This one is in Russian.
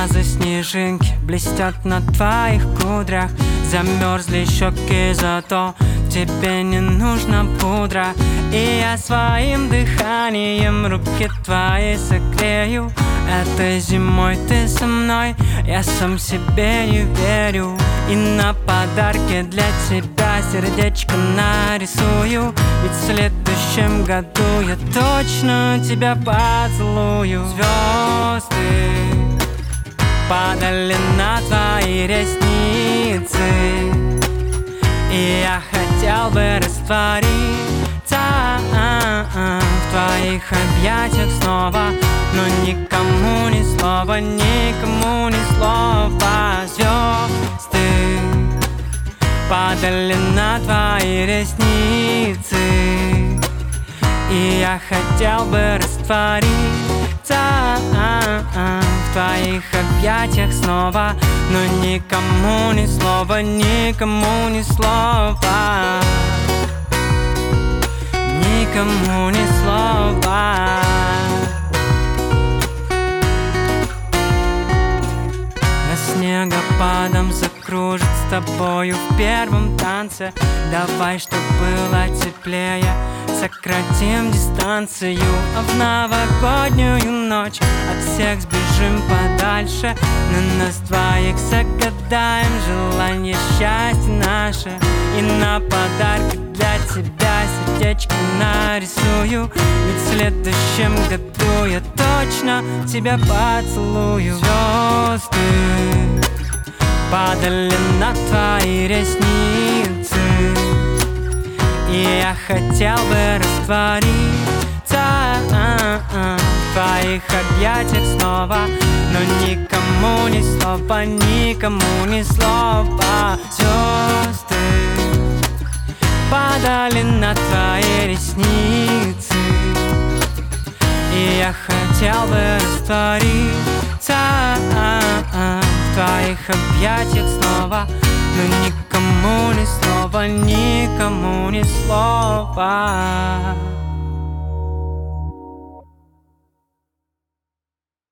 алмазы, снежинки блестят на твоих кудрях. Замерзли щеки, зато тебе не нужна пудра. И я своим дыханием руки твои согрею. Этой зимой ты со мной, я сам себе не верю. И на подарки для тебя сердечко нарисую. Ведь в следующем году я точно тебя поцелую. Звезды падали на твои ресницы, и я хотел бы раствориться в твоих объятиях снова. Но никому ни слова, никому ни слова. Звезды падали на твои ресницы, и я хотел бы раствориться в твоих объятиях снова. Но никому ни слова, никому ни слова, никому ни слова. Снегопадом закружит с тобою в первом танце. Давай, чтоб было теплее, сократим дистанцию. А в новогоднюю ночь от всех сбежим подальше. На нас двоих загадаем желание, счастье наше. И на подарки для тебя сердечко нарисую. Ведь в следующем году я точно тебя поцелую. Звезды падали на твои ресницы, и я хотел бы раствориться в твоих объятиях снова. Но никому ни слова, никому ни слова. Звезды падали на твои ресницы, и я хотел бы раствориться в твоих объятиях снова. Но никому ни слова, никому ни слова.